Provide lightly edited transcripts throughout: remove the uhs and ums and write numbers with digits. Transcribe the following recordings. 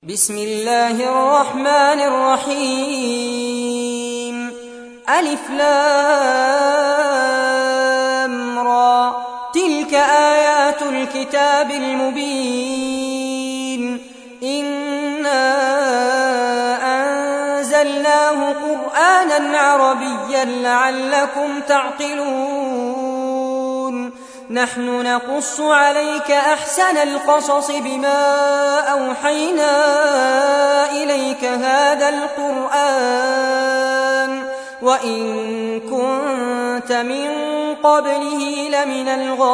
بسم الله الرحمن الرحيم. ألف لام را، تلك آيات الكتاب المبين. إنا أنزلناه قرآنا عربيا لعلكم تعقلون. نحن نقص عليك أحسن القصص بما أوحينا إليك هذا القرآن وإن كنت من قبله لمن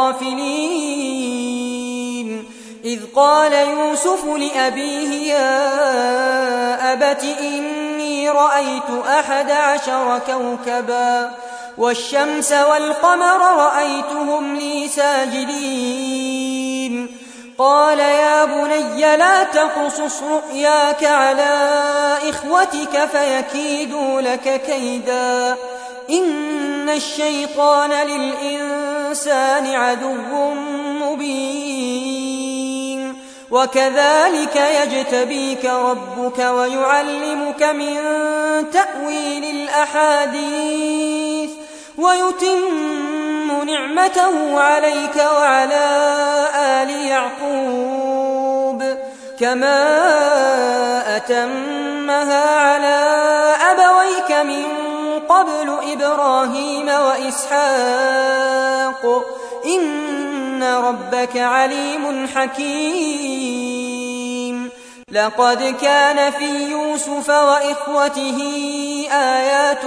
الغافلين. إذ قال يوسف لأبيه يا أبت إني رأيت 11 كوكبا والشمس والقمر رأيتهم لي ساجدين. قال يا بني لا تقصص رؤياك على إخوتك فيكيدوا لك كيدا، إن الشيطان للإنسان عدو مبين. وكذلك يجتبيك ربك ويعلمك من تأويل الأحاديث ويتم نعمته عليك وعلى آل يعقوب كما أتمها على أبويك من قبل إبراهيم وإسحاق إن ربك عليم حكيم. لقد كان في يوسف وإخوته آيات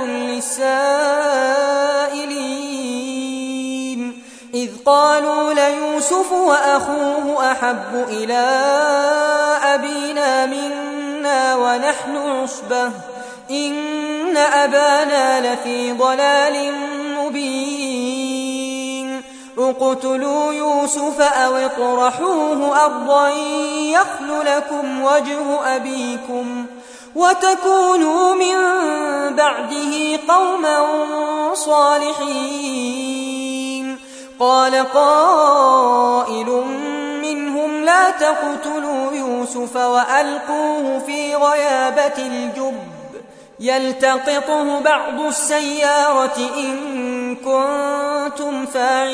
للسائلين إذ قالوا ليوسف وأخوه أحب إلى أبينا منا ونحن عصبة إن أبانا لفي ضلال مبين. اقتلوا يوسف أو اطرحوه أرضا يخل لكم وجه أبيكم وتكونوا من بعده قوما صالحين. قال قائل منهم لا تقتلوا يوسف وألقوه في غيابة الجب يلتقطه بعض السيارة إن كنتم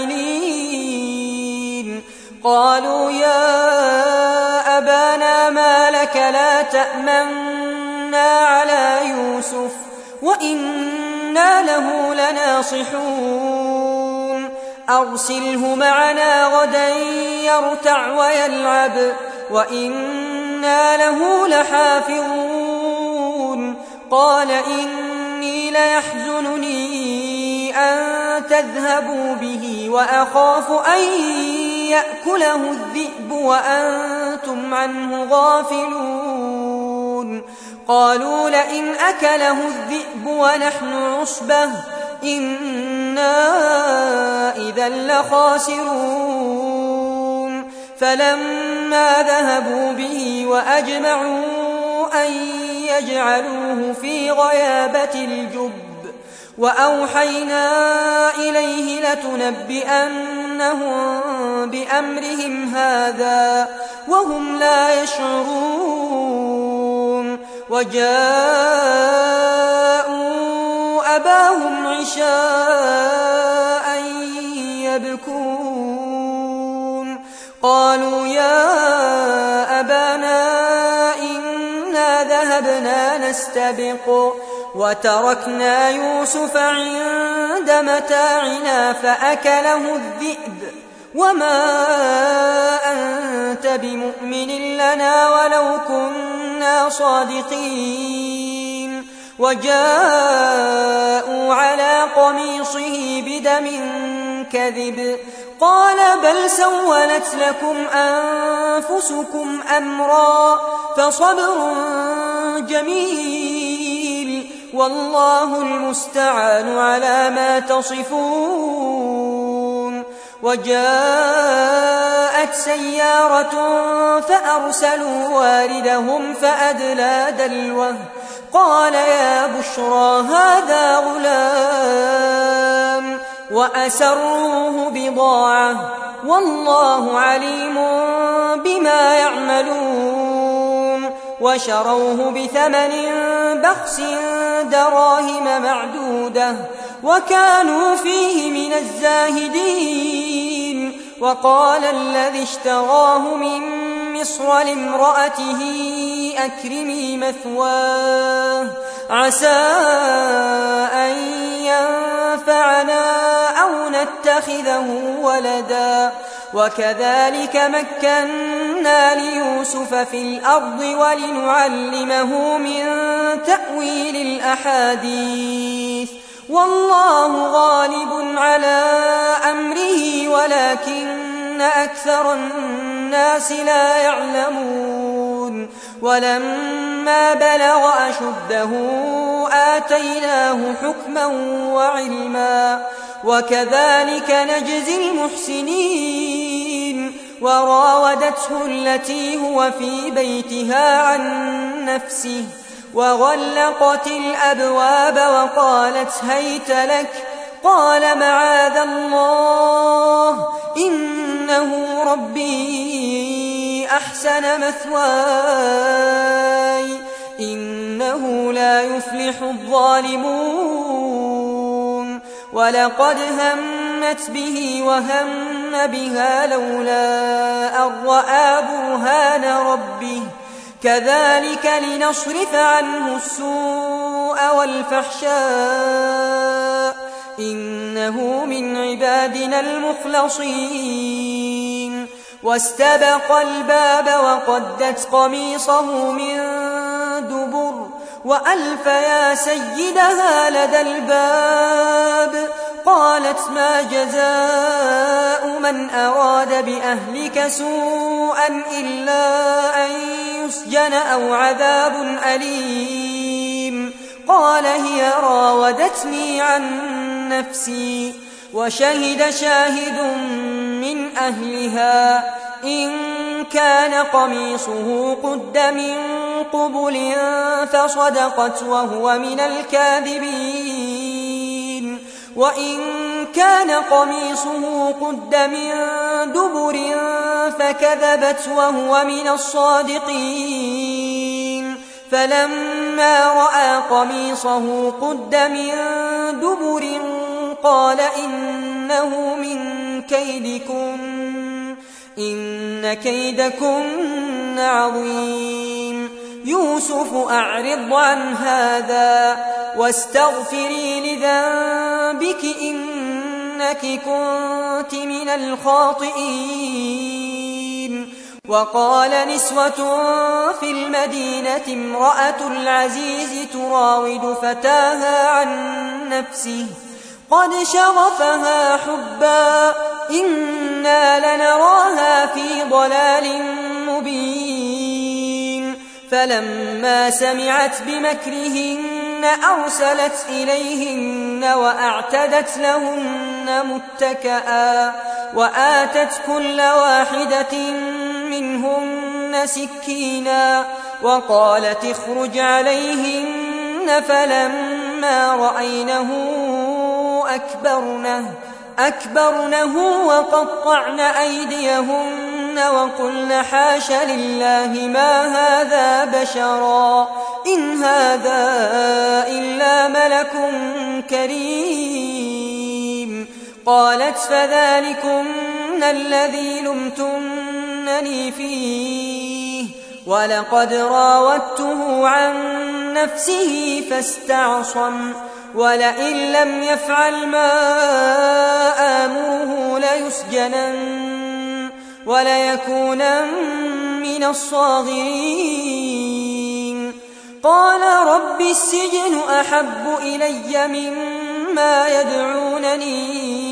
فاعلين. قالوا يا أبانا ما لك لا تأمنا على يوسف وإنا له لناصحون. أرسله معنا غدا يرتع ويلعب وإنا له لحافظون. قال إني ليحزنني أن تذهبوا به وأخاف أن يأكله الذئب وأنتم عنه غافلون. قالوا لئن أكله الذئب ونحن عصبة إنا إذا لخاسرون. فلما ذهبوا به وأجمعوا أن يجعلوه في غيابة الجب وأوحينا إليه لتنبئنهم بأمرهم هذا وهم لا يشعرون. وجاءوا أباهم عشاء يبكون. قالوا يا أبانا إنا ذهبنا نستبق وتركنا يوسف عند متاعنا فأكله الذئب وما أنت بمؤمن لنا ولو كنا صادقين. وجاءوا على قميصه بدم كذب قال بل سولت لكم أنفسكم أمرا فصبر جميل والله المستعان على ما تصفون. وجاءت سيارة فأرسلوا واردهم فأدلى دلوه قال يا بشرى هذا غلام وأسروه بضاعة والله عليم بما يعملون. وشروه بثمن بخس دراهم معدودة وكانوا فيه من الزاهدين. وقال الذي اشتراه من مصر لامرأته أكرمي مثواه عسى أن ينفعنا أو نتخذه ولدا. وكذلك مكنا ليوسف في الأرض ولنعلمه من تأويل الأحاديث والله غالب على أمره ولكن أكثر الناس لا يعلمون. ولما بلغ أشده آتيناه حكما وعلما وكذلك نجزي المحسنين. وراودته التي هو في بيتها عن نفسه وغلقت الأبواب وقالت هيت لك قال معاذ الله إنه ربي أحسن مثواي إنه لا يفلح الظالمون. ولقد همت به وهم بها لولا أن رأى برهان ربه كذلك لنصرف عنه السوء والفحشاء إنه من عبادنا المخلصين. واستبق الباب وقدت قميصه من دبر وألف يا سيدها لدى الباب قالت ما جزاء من أراد بأهلك سوءا إلا أن يسجن أو عذاب أليم. قال هي راودتني عن نفسي. وشهد شاهد من أهلها إن كان قميصه قد من قبل فصدقت وهو من الكاذبين وإن كان قميصه قد من دبر فكذبت وهو من الصادقين. فلما رأى قميصه قد من دبر قال إنه من كيدكن إن كيدكن عظيم. يوسف أعرض عن هذا واستغفري لذنبك إنك كنت من الخاطئين. وقال نسوة في المدينة امرأة العزيز تراود فتاها عن نفسه قد شغفها حبا إنا لنراها في ضلال مبين. فلما سمعت بمكرهن أرسلت إليهن وأعتدت لهن متكئا وآتت كل واحدة منهن سكينا وقالت اخرج عليهن. فلما رأينه أكبرنه وقطعن أيديهن وقلن حاش لله ما هذا بشرا إن هذا إلا ملك كريم. قالت فذلكن الذي لمتنني فيه ولقد راودته عن نفسه فاستعصم ولئن لم يفعل ما آمره ليسجنن وليكونن من الصاغرين. قال رب السجن أحب إلي مما يدعونني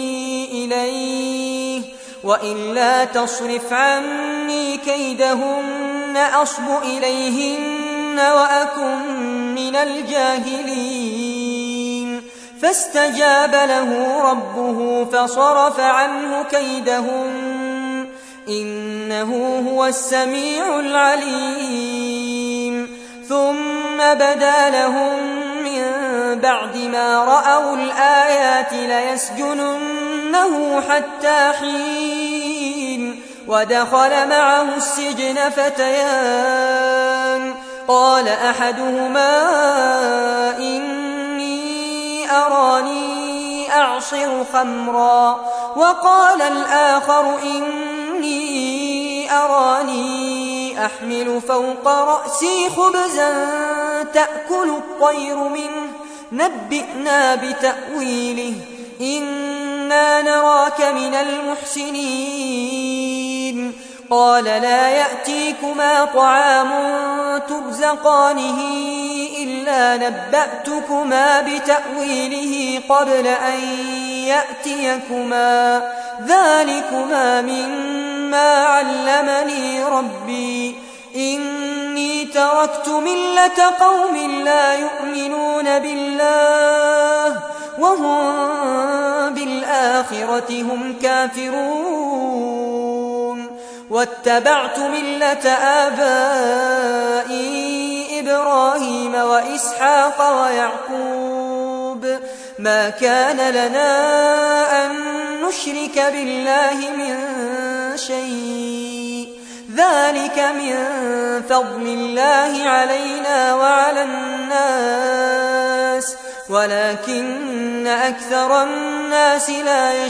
إليه وإلا تصرف عني كيدهن أصب إليهن وأكن من الجاهلين. فاستجاب له ربه فصرف عنه كيدهن إنه هو السميع العليم. ثم بدا لهم من بعد ما رأوا الآيات ليسجننه حتى حين. ودخل معه السجن فتيان قال أحدهما إني أراني أعصر خمرا وقال الآخر إني أراني أحمل فوق رأسي خبزا تأكل الطير منه نبئنا بتأويله إنا نراك من المحسنين قال لا يأتيكما طعام ترزقانه إلا نبأتكما بتأويله قبل أن يأتيكما ذلكما مما علمني ربي إني تركت ملة قوم لا يؤمنون بالله وهم بالآخرة هم كافرون واتبعت ملة آبائي إبراهيم وإسحاق ويعقوب ما كان لنا أن نشرك بالله من شيء ذلك من فضل الله علينا وعلى الناس ولكن أكثر الناس لا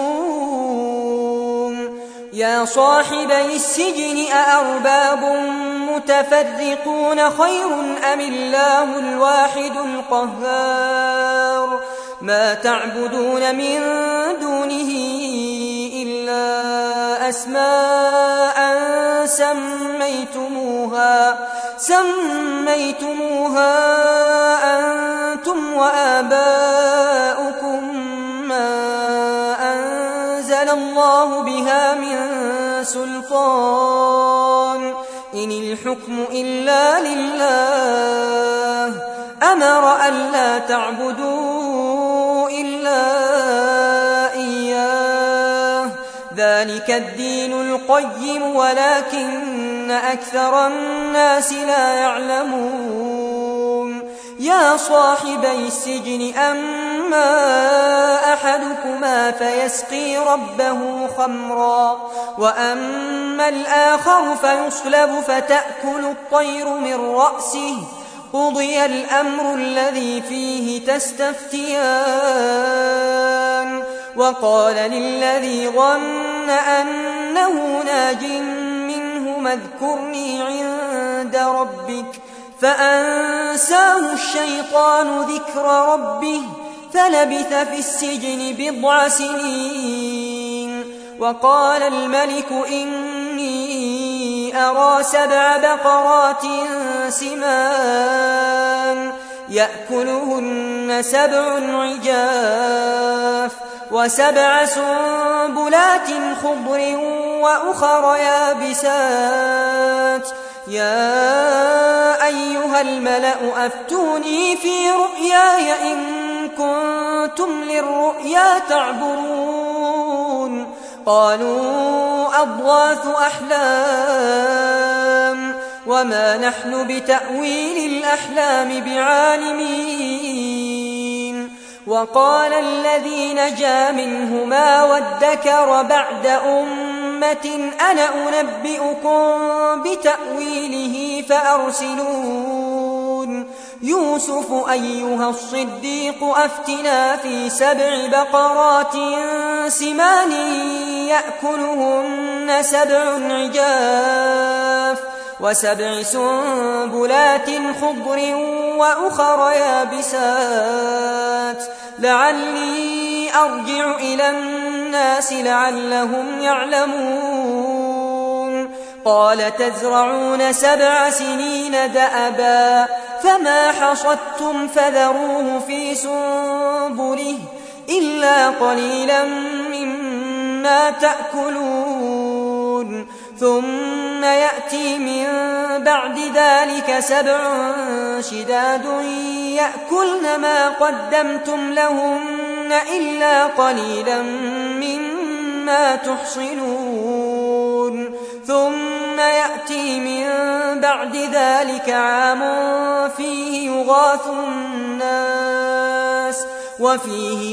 يشكرون يا صاحبي السجن أأرباب متفرقون خير أم الله الواحد القهار ما تعبدون من دونه إلا أسماء سميتموها أنتم وآباؤكم ما أنزل الله بها من سلطان إن الحكم إلا لله أمر ألا تعبدوا إلا إياه ذلك الدين القيم ولكن أكثر الناس لا يعلمون يا صاحبي السجن أما أحدكما فيسقي ربه خمرا وأما الآخر فيصلب فتأكل الطير من رأسه قضي الأمر الذي فيه تستفتيان وقال للذي ظن أنه ناج منه اذكرني عند ربك فأنساه الشيطان ذكر ربه فلبث في السجن 7 سنين وقال الملك إني أرى 7 بقرات سمان يأكلهن 7 عجاف و7 سنبلات خضر وأخر يابسات يا أيها الملأ أفتوني في رؤياي إن كنتم للرؤيا تعبرون قالوا أضغاث أحلام وما نحن بتأويل الأحلام بعالمين وقال الذي نجا منهما وادكر بعد أمة أنا أنبئكم بتأويله فأرسلون يوسف أيها الصديق أفتنا في 7 بقرات سمان يأكلهن 7 عجاف و7 سنبلات خضر وأخر يابسات لعلي أرجع إلى الناس لعلهم يعلمون قال تزرعون 7 سنين دأبا فما حصدتم فذروه في سنبله إلا قليلا مما تأكلون ثم يأتي من بعد ذلك 7 شداد يأكلن ما قدمتم لهن إلا قليلا مما تحصنون ثم يأتي من بعد ذلك عام فيه يغاث الناس وفيه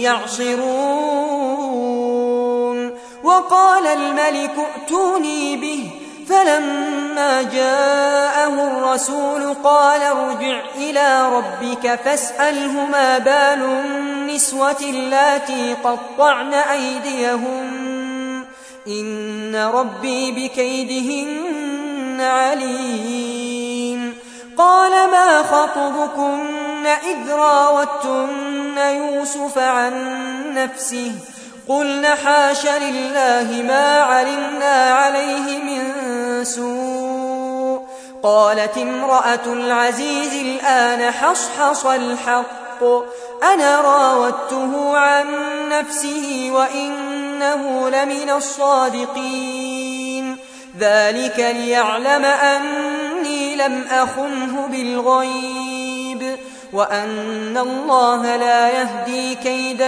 يعصرون وقال الملك ائتوني به فلما جاءه الرسول قال ارجع إلى ربك فاسأله ما بال النسوة اللاتي قطعن أيديهن إن ربي بكيدهن عليم. قال ما خطبكن إذ راوتن يوسف عن نفسه قلن حاش لله ما علمنا عليه من سوء. قالت امرأة العزيز الآن حصحص الحق أنا راودته عن نفسه وإنه لمن الصادقين. ذلك ليعلم أني لم أخنه بالغيب وأن الله لا يهدي كيد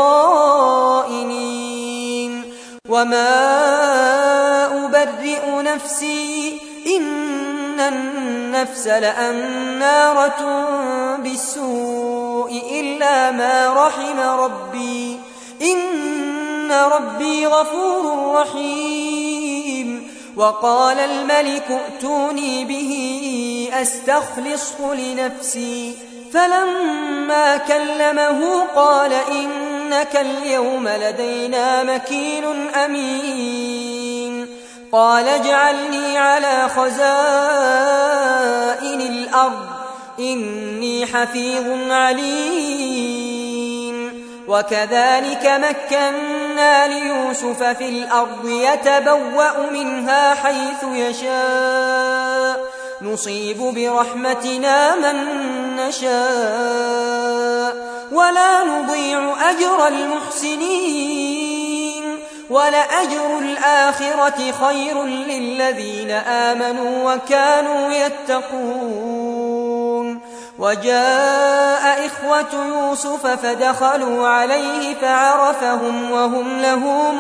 الخائنين. وما أبرئ نفسي إن النفس لأمارة بالسوء إلا ما رحم ربي إن ربي غفور رحيم. وقال الملك ائتوني به أستخلصه لنفسي فلما كلمه قال إنك اليوم لدينا مكين أمين. قال اجعلني على خزائن الأرض إني حفيظ عليم. وكذلك مكنا ليوسف في الأرض يتبوأ منها حيث يشاء نصيب برحمتنا من نشاء ولا نضيع أجر المحسنين. ولأجر الآخرة خير للذين آمنوا وكانوا يتقون. وجاء إخوة يوسف فدخلوا عليه فعرفهم وهم له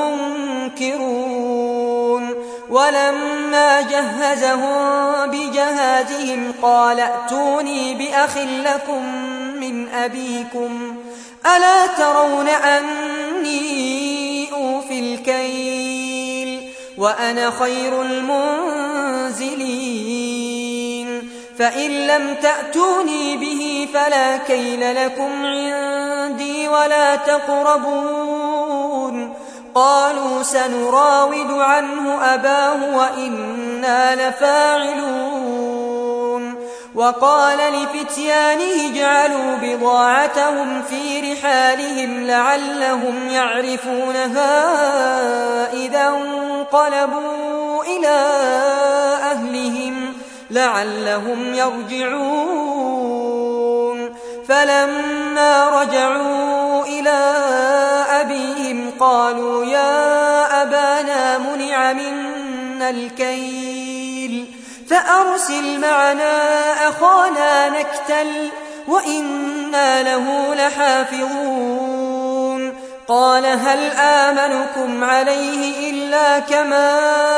منكرون. ولما جهزهم بجهازهم قال ائتوني بأخ لكم من أبيكم ألا ترون أني أوفي الكيل وأنا خير المنزلين. فإن لم تأتوني به فلا كيل لكم عندي ولا تقربون. قالوا سنراود عنه أباه وإنا لفاعلون. وقال لفتيانه اجعلوا بضاعتهم في رحالهم لعلهم يعرفونها إذا انقلبوا إلى أهلهم لعلهم يرجعون. فلما رجعوا إلى أبيهم قالوا يا أبانا منع منا الكيل فأرسل معنا أخانا نكتل وإنا له لحافظون. قال هل آمنكم عليه إلا كما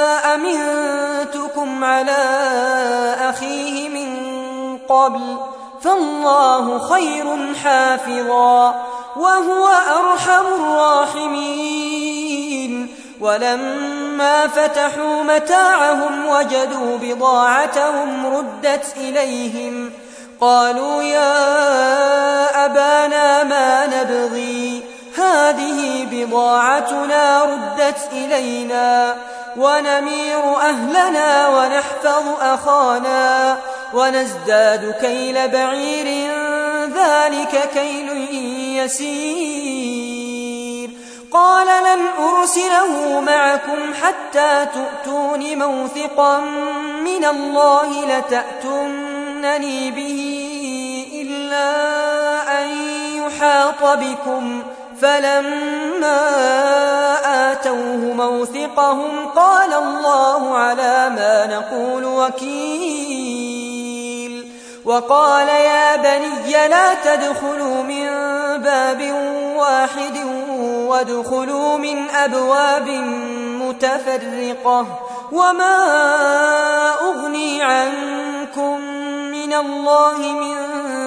أمنتكم على أخيه من قبل فالله خير حافظا وهو أرحم الراحمين. ولما فتحوا متاعهم وجدوا بضاعتهم ردت إليهم قالوا يا أبانا ما نبغي هذه بضاعتنا ردت إلينا ونمير أهلنا ونحفظ أخانا ونزداد كيل بعير ذلك كيل يسير. قال لن أرسله معكم حتى تؤتون موثقا من الله لتأتونني به إلا أن يحاط بكم. فلما آتوه موثقهم قال الله على ما نقول وكيل. وقال يا بني لا تدخلوا من باب واحد وادخلوا من أبواب متفرقة وما أغني عنكم من الله من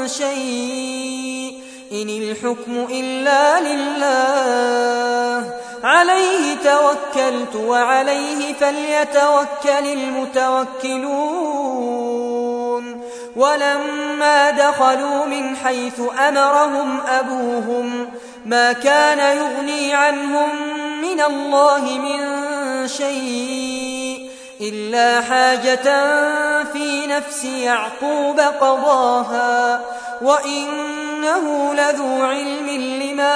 شيء إن الحكم إلا لله عليه توكلت وعليه فليتوكل المتوكلون ولما دخلوا من حيث أمرهم أبوهم ما كان يغني عنهم من الله من شيء إلا حاجة في نفس يعقوب قضاها وإنه لذو علم لما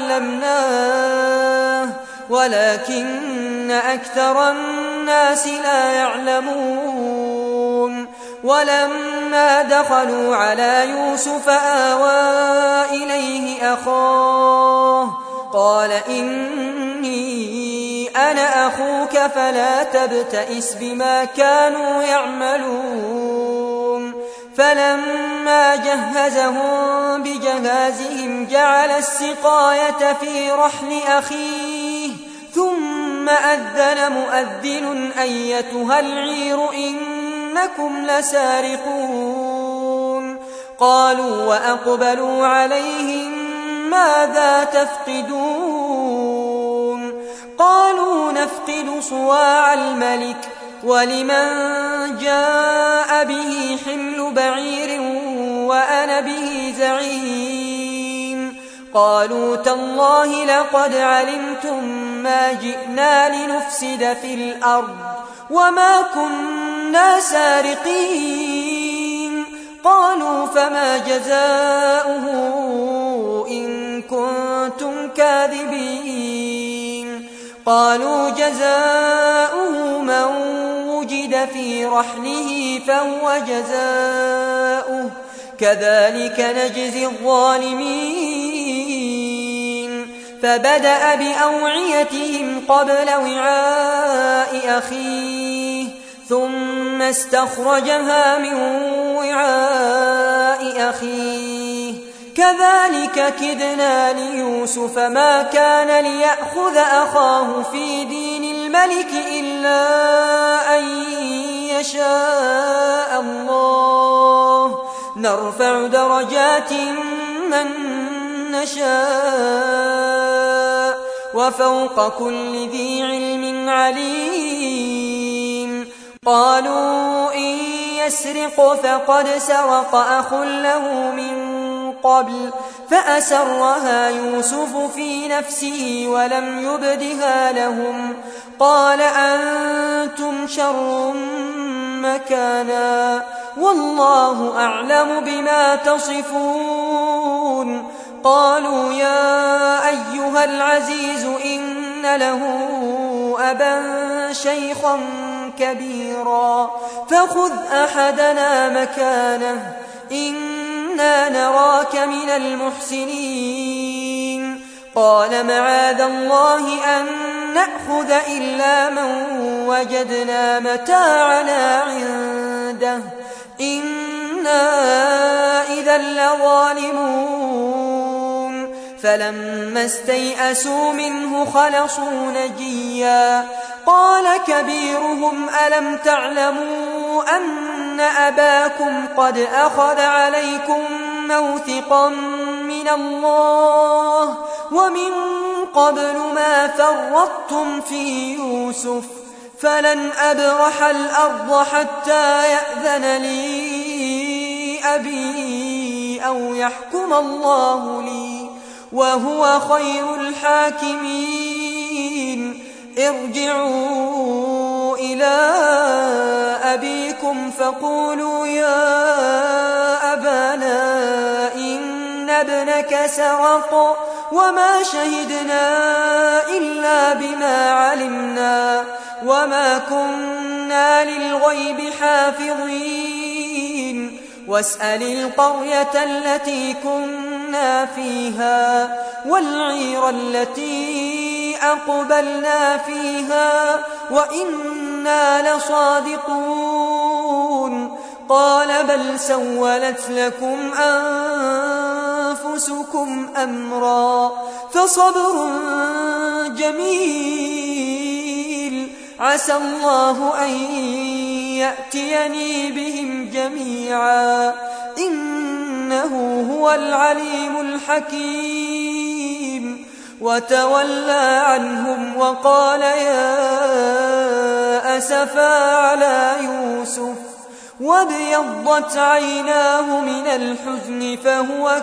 علمناه ولكن أكثر الناس لا يعلمون ولما دخلوا على يوسف آوى إليه أخاه قال إني أنا أخوك فلا تبتئس بما كانوا يعملون فلما جهزهم بجهازهم جعل السقاية في رحل أخيه ثم أذن مؤذن أيتها العير إنكم لسارقون قالوا وأقبلوا عليهم ماذا تفقدون قالوا نفقد صواع الملك ولمن جاء به حمل بعير وأنا به زعيم قالوا تالله لقد علمتم ما جئنا لنفسد في الأرض وما كنا سارقين قالوا فما جزاؤه إن كنتم كاذبين قالوا جزاؤه من وجد في رحله فهو جزاؤه كذلك نجزي الظالمين فبدأ بأوعيتهم قبل وعاء أخيه ثم استخرجها من وعاء أخيه كذلك كدنا ليوسف ما كان ليأخذ أخاه في دين الملك إلا أن يشاء الله نرفع درجات من نشاء وفوق كل ذي علم عليم قالوا إن يسرق فقد سرق أخ له من قبل فأسرها يوسف في نفسه ولم يبدها لهم قال أنتم شر مكانا والله أعلم بما تصفون قالوا يا أيها العزيز إن له أبا شيخا كبيرا فخذ أحدنا مكانه إنا نراك من المحسنين قال معاذ الله أن نأخذ إلا من وجدنا متاعنا عنده إنا إذا لظالمون فلما استيئسوا منه خلصوا نجيا قال كبيرهم ألم تعلموا أن أباكم قد أخذ عليكم موثقا من الله ومن قبل ما فرطتم في يوسف فلن أبرح الأرض حتى يأذن لي أبي أو يحكم الله لي وهو خير الحاكمين ارجعوا إلى أبيكم فقولوا يا أبانا إن ابنك سرق وما شهدنا إلا بما علمنا وما كنا للغيب حافظين واسأل القرية التي كنا فيها والعير التي أقبلنا فيها وإنا لصادقون قال بل سولت لكم أنفسكم أمرا فصبر جميل عسى الله أن يأتيني بهم جميعا إنه هو العليم الحكيم وتولى عنهم وقال يا أسفا على يوسف وابيضت عيناه من الحزن فهو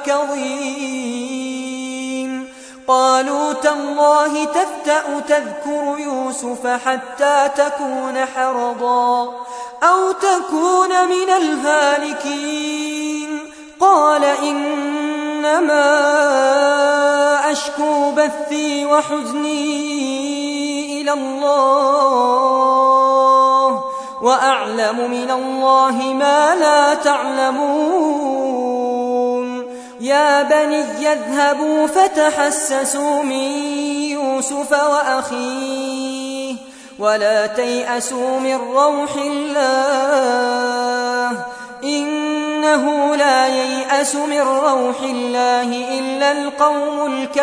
كظيم. قالوا تالله تفتأ تذكر يوسف حتى تكون حرضا أو تكون من الهالكين. قال إنما أشكو بثي وحزني إلى الله وأعلم من الله ما لا تعلمون. يا بني اذهبوا فتحسسوا من يوسف وأخيه ولا تيأسوا من روح الله إنه لا ييأس من روح الله إلا القوم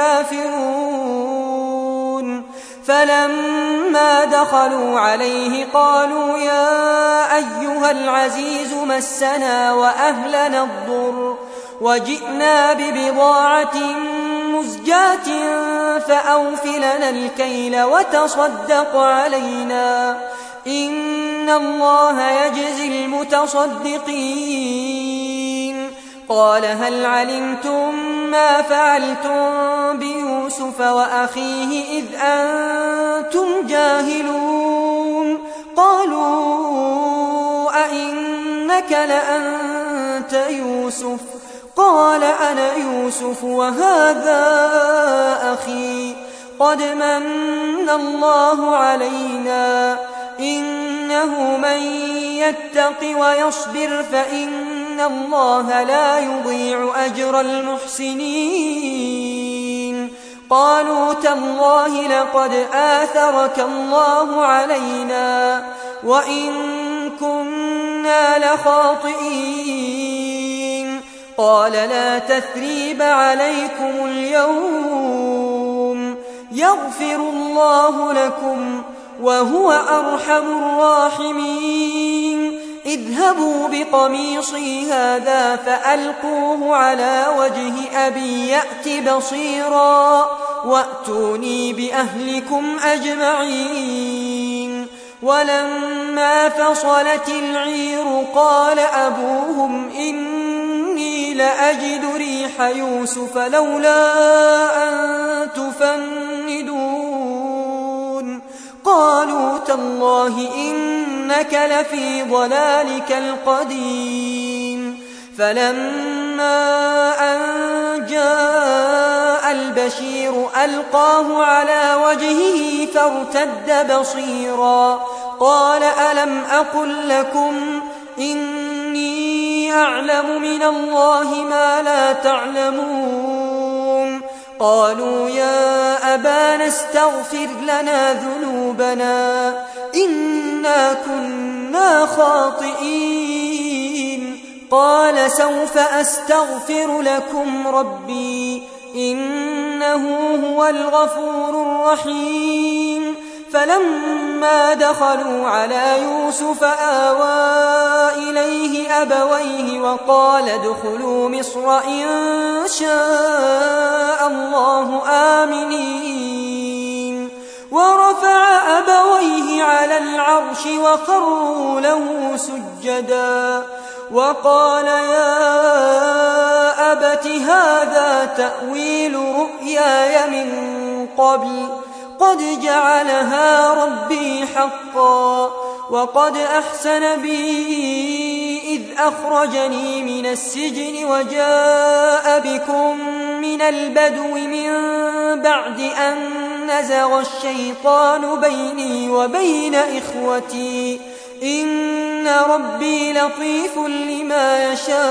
الكافرون. فلما دخلوا عليه قالوا يا أيها العزيز مسنا وأهلنا الضر وجئنا ببضاعة مزجاة فأوفلنا الكيل وتصدق علينا إن الله يجزي المتصدقين. قال هل علمتم ما فعلتم بيوسف وأخيه إذ أنتم جاهلون؟ قالوا أئنك لأنت يوسف؟ قال أنا يوسف وهذا أخي قد من الله علينا إنه من يتق ويصبر فإن الله لا يضيع أجر المحسنين. قالوا تالله لقد آثرك الله علينا وإن كنا لخاطئين. قال لا تثريب عليكم اليوم يغفر الله لكم وهو أرحم الراحمين. اذهبوا بقميصي هذا فألقوه على وجه أبي يأت بصيرا وأتوني بأهلكم أجمعين. ولما فصلت العير قال أبوهم إني لأجد ريح يوسف لولا أن تفندون. قالوا تالله إنك لفي ضلالك القديم. فلما أن جاء البشير ألقاه على وجهه فارتد بصيرا قال ألم أقل لكم إني أعلم من الله ما لا تعلمون؟ قالوا يا أبانا استغفر لنا ذنوبنا إنا كنا خاطئين. قال سوف أستغفر لكم ربي إنه هو الغفور الرحيم. فلما دخلوا على يوسف آوى إليه أبويه وقال ادخلوا مصر إن شاء الله آمنين. ورفع أبويه على العرش وخروا له سجدا وقال يا أبت هذا تأويل رؤياي من قبل قد جعلها ربي حقا وقد أحسن بي إذ أخرجني من السجن وجاء بكم من البدو من بعد أن نزغ الشيطان بيني وبين إخوتي إن ربي لطيف لما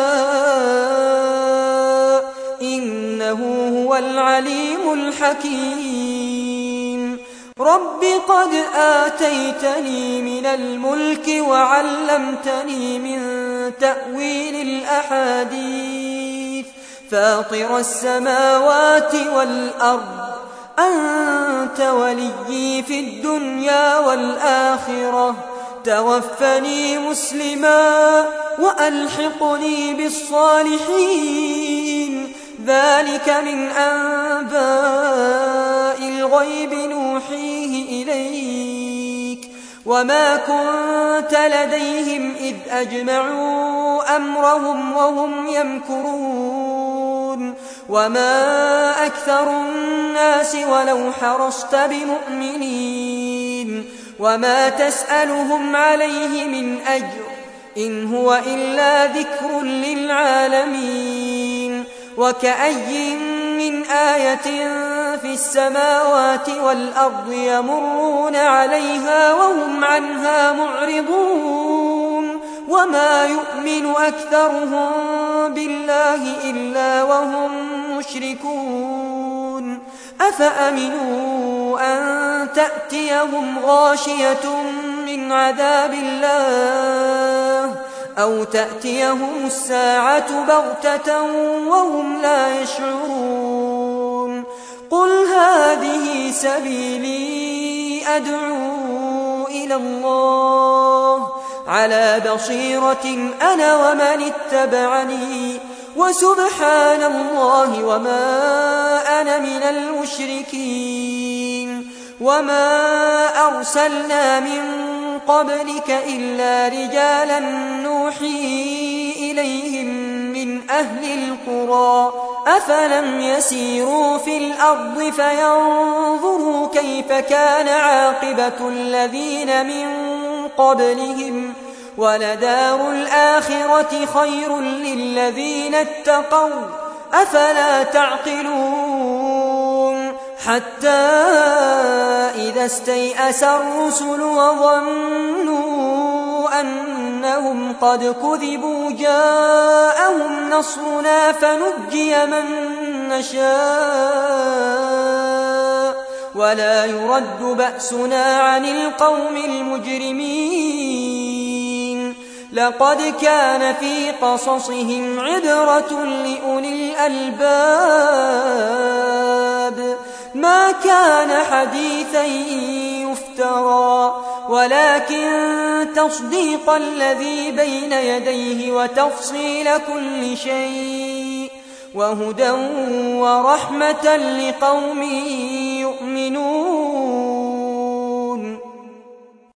يشاء إنه هو العليم الحكيم. رب قد آتيتني من الملك وعلمتني من تأويل الأحاديث فاطر السماوات والأرض أنت وليي في الدنيا والآخرة توفني مسلما وألحقني بالصالحين. ذلك من أنباء الغيب نوحيه إليك وما كنت لديهم إذ أجمعوا أمرهم وهم يمكرون وما أكثر الناس ولو حرصت بمؤمنين وما تسألهم عليه من أجر إن هو إلا ذكر للعالمين وكأي من آية في السماوات والأرض يمرون عليها وهم عنها معرضون وما يؤمن أكثرهم بالله إلا وهم مشركون أفأمنوا أن تأتيهم غاشية من عذاب الله أو تأتيهم الساعة بغتة وهم لا يشعرون قل هذه سبيلي أدعو إلى الله على بصيرة أنا ومن اتبعني وسبحان الله وما أنا من المشركين وما أرسلنا من قبلك إلا رجالا نوحي إليهم من أهل القرى أفلم يسيروا في الأرض فينظروا كيف كان عاقبة الذين من قبلهم ولدار الآخرة خير للذين اتقوا أفلا تعقلون حتى إذا استيأس الرسل وظنوا أنهم قد كذبوا جاءهم نصرنا فنجي من نشاء ولا يرد بأسنا عن القوم المجرمين لقد كان في قصصهم عبرة لأولي الألباب ما كان حديثا يفترى ولكن تصديق الذي بين يديه وتفصيل كل شيء وهدى ورحمة لقوم يؤمنون